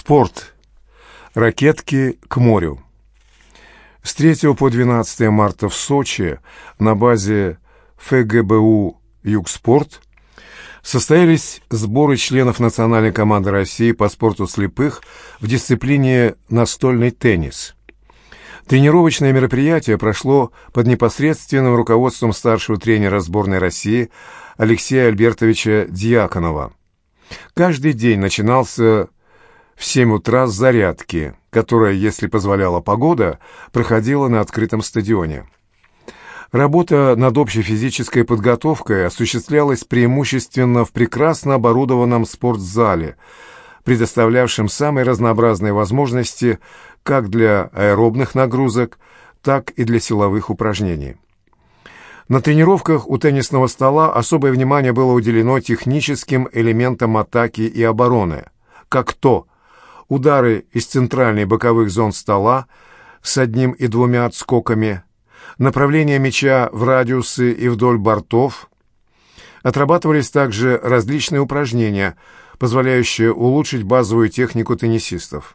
Спорт. Ракетки к морю. С 3 по 12 марта в Сочи на базе ФГБУ «Югспорт» состоялись сборы членов национальной команды России по спорту слепых в дисциплине настольный теннис. Тренировочное мероприятие прошло под непосредственным руководством старшего тренера сборной России Алексея Альбертовича Дьяконова. Каждый день начинался в 7 утра с зарядки, которая, если позволяла погода, проходила на открытом стадионе. Работа над общей физической подготовкой осуществлялась преимущественно в прекрасно оборудованном спортзале, предоставлявшем самые разнообразные возможности как для аэробных нагрузок, так и для силовых упражнений. На тренировках у теннисного стола особое внимание было уделено техническим элементам атаки и обороны, как то удары из центральной и боковых зон стола с 1 и 2 отскоками, направление мяча в радиусы и вдоль бортов. Отрабатывались также различные упражнения, позволяющие улучшить базовую технику теннисистов.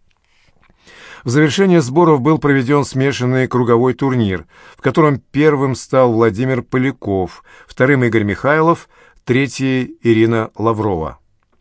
В завершение сборов был проведен смешанный круговой турнир, в котором первым стал Владимир Поляков, вторым Игорь Михайлов, третий Ирина Лаврова.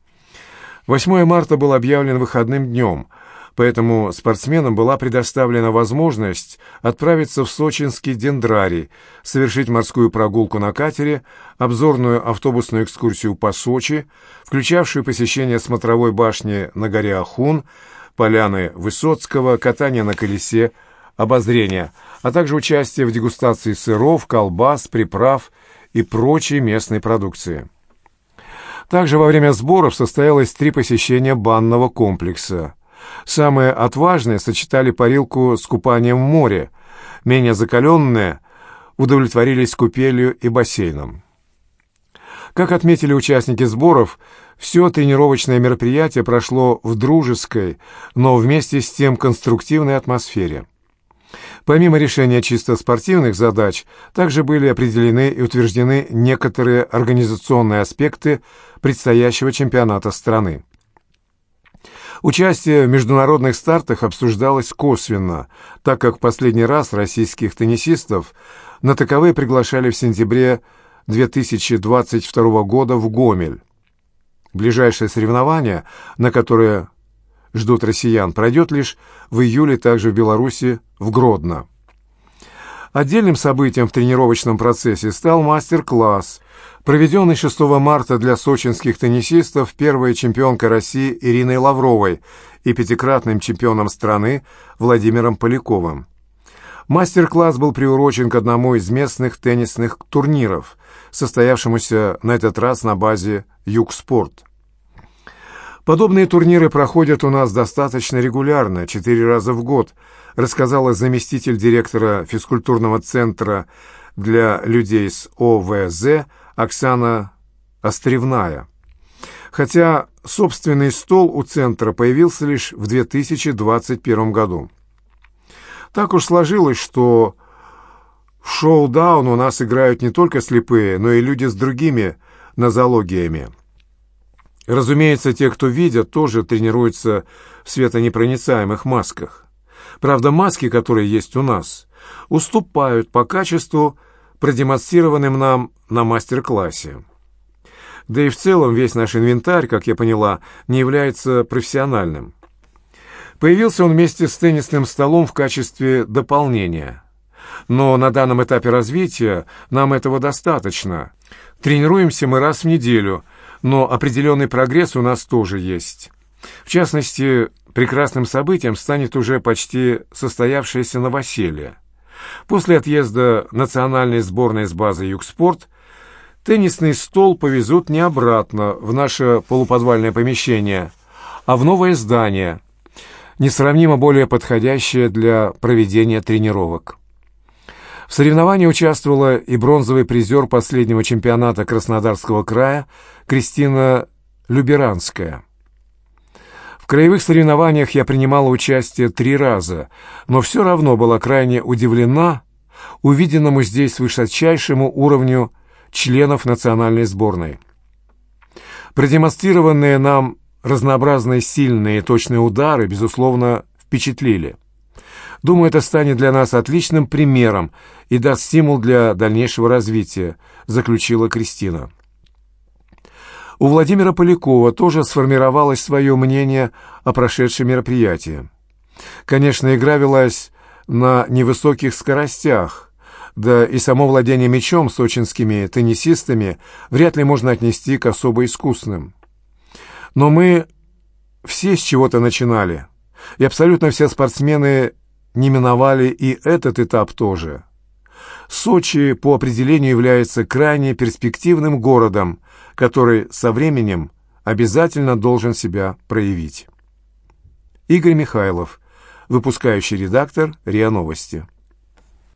8 марта был объявлен выходным днем, поэтому спортсменам была предоставлена возможность отправиться в сочинский дендрарий, совершить морскую прогулку на катере, обзорную автобусную экскурсию по Сочи, включавшую посещение смотровой башни на горе Ахун, поляны Высоцкого, катание на колесе, обозрение, а также участие в дегустации сыров, колбас, приправ и прочей местной продукции. Также во время сборов состоялось 3 посещения банного комплекса. Самые отважные сочетали парилку с купанием в море, менее закаленные удовлетворились купелью и бассейном. Как отметили участники сборов, все тренировочное мероприятие прошло в дружеской, но вместе с тем конструктивной атмосфере. Помимо решения чисто спортивных задач, также были определены и утверждены некоторые организационные аспекты предстоящего чемпионата страны. Участие в международных стартах обсуждалось косвенно, так как в последний раз российских теннисистов на таковые приглашали в сентябре 2022 года в Гомель. Ближайшее соревнование, на которое ждут россиян, пройдет лишь в июле также в Беларуси, в Гродно. Отдельным событием в тренировочном процессе стал мастер-класс, проведенный 6 марта для сочинских теннисистов первой чемпионкой России Ириной Лавровой и 5-кратным чемпионом страны Владимиром Поляковым. Мастер-класс был приурочен к одному из местных теннисных турниров, состоявшемуся на этот раз на базе «Югспорт». Подобные турниры проходят у нас достаточно регулярно, 4 раза в год, рассказала заместитель директора физкультурного центра для людей с ОВЗ Оксана Остревная. Хотя собственный стол у центра появился лишь в 2021 году. Так уж сложилось, что в шоу-даун у нас играют не только слепые, но и люди с другими нозологиями. Разумеется, те, кто видят, тоже тренируются в светонепроницаемых масках. Правда, маски, которые есть у нас, уступают по качеству продемонстрированным нам на мастер-классе. Да и в целом весь наш инвентарь, как я поняла, не является профессиональным. Появился он вместе с теннисным столом в качестве дополнения. Но на данном этапе развития нам этого достаточно. Тренируемся мы раз в неделю, но определенный прогресс у нас тоже есть. В частности, прекрасным событием станет уже почти состоявшееся новоселье. После отъезда национальной сборной с базы «Югспорт» теннисный стол повезут не обратно в наше полуподвальное помещение, а в новое здание, несравнимо более подходящее для проведения тренировок. В соревновании участвовала и бронзовый призер последнего чемпионата Краснодарского края Кристина Люберанская. В краевых соревнованиях я принимала участие 3 раза, но все равно была крайне удивлена увиденному здесь высочайшему уровню членов национальной сборной. Продемонстрированные нам разнообразные сильные и точные удары, безусловно, впечатлили. Думаю, это станет для нас отличным примером и даст стимул для дальнейшего развития, заключила Кристина. У Владимира Полякова тоже сформировалось свое мнение о прошедшем мероприятии. Конечно, игра велась на невысоких скоростях, да и само владение мячом сочинскими теннисистами вряд ли можно отнести к особо искусным. Но мы все с чего-то начинали, и абсолютно все спортсмены не миновали и этот этап тоже. Сочи по определению является крайне перспективным городом, который со временем обязательно должен себя проявить. Игорь Михайлов, выпускающий редактор РИА Новости.